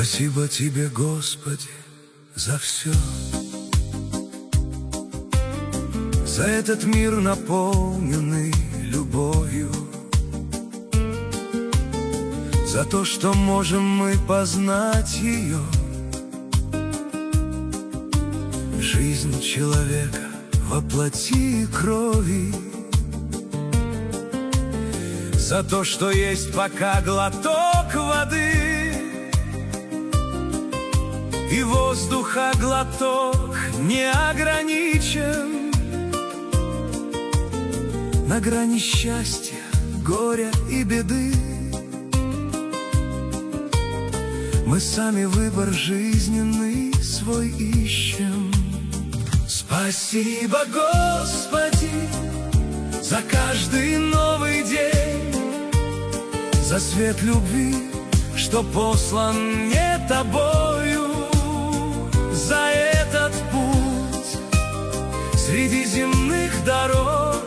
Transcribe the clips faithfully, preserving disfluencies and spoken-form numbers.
Спасибо Тебе, Господи, за все, за этот мир, наполненный любовью, за то, что можем мы познать ее, жизнь человека во плоти и крови, за то, что есть пока глоток воды и воздуха глоток не ограничен. На грани счастья, горя и беды мы сами выбор жизненный свой ищем. Спасибо, Господи, за каждый новый день, за свет любви, что послан мне Тобою, за этот путь среди земных дорог,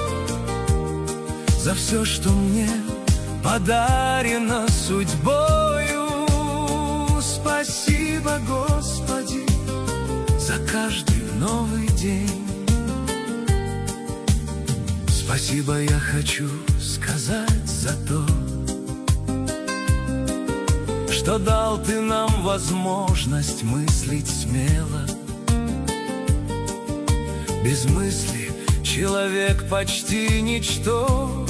за все, что мне подарено судьбою. Спасибо, Господи, за каждый новый день. Спасибо я хочу сказать за то, что дал Ты нам возможность мыслить смело. Без мысли человек почти ничто,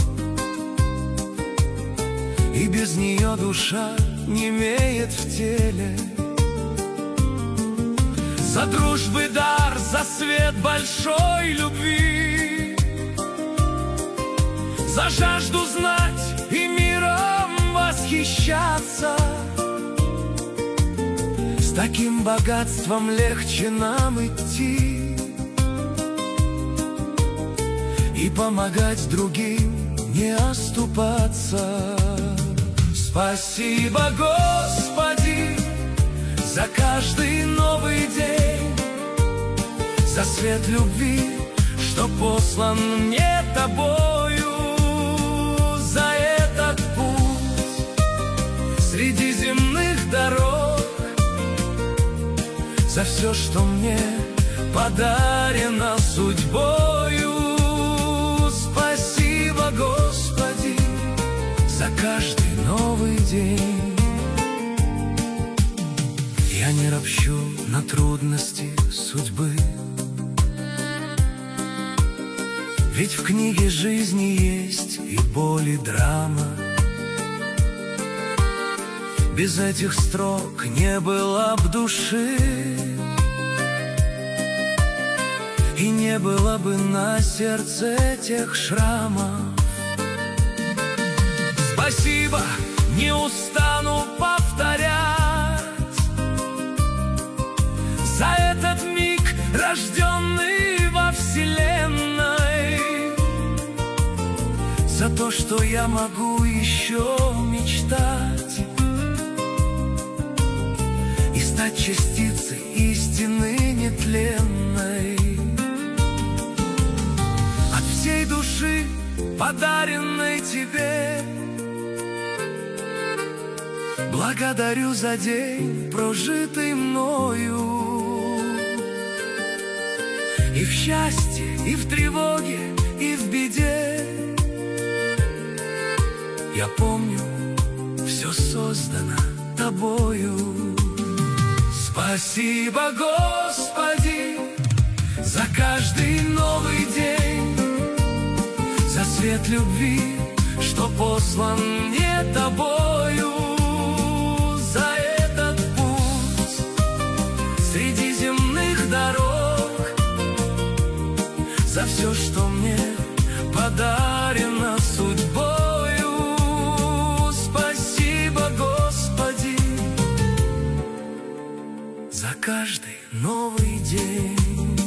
и без нее душа не имеет в теле. За дружбы дар, за свет большой любви, за жажду знать и миром восхищаться. С таким богатством легче нам идти и помогать другим не оступаться. Спасибо, Господи, за каждый новый день, за свет любви, что послан мне Тобою, за этот путь среди земных дорог, за все, что мне подарено судьбою. Спасибо, Господи, за каждый новый день. Я не ропщу на трудности судьбы, ведь в книге жизни есть и боль, и драма. Без этих строк не было б души, и не было бы на сердце тех шрамов. Спасибо, не устану повторять, за этот миг, рожденный во вселенной, за то, что я могу еще мечтать и стать частицей истины нетленной. От всей души, подаренной Тебе, благодарю за день, прожитый мною. И в счастье, и в тревоге, и в беде я помню, все создано Тобою. Спасибо, Господи, за каждый новый день, за свет любви, что послан мне Тобою, за этот путь среди земных дорог, за все, что мне подарено судьбою. Спасибо, Господи, за каждый новый день.